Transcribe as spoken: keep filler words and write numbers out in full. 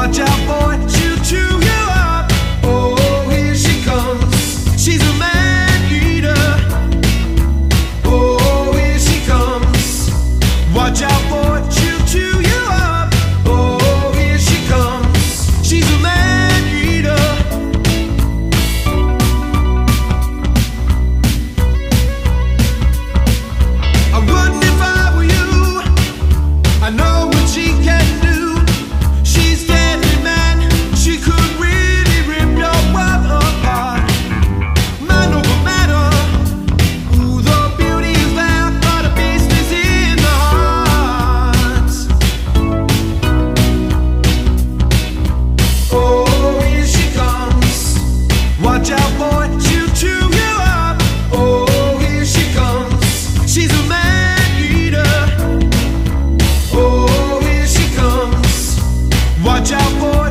Watch out, boy, she'll chew you up. Oh, here she comes. She's a man eater. Oh, here she comes. Watch out, boy, she'll chew you up. Oh, here she comes. She's a man eater. I wouldn't if I were you. I know what she can do. She's deadly, man. She could really rip your world apart. Man over matter. Ooh, the beauty is there, but the beast is in the heart. Oh, here she comes. Watch out, boy, she'll chew you up. Oh, here she comes. She's a man eater. Oh, here she comes. Watch out, boy.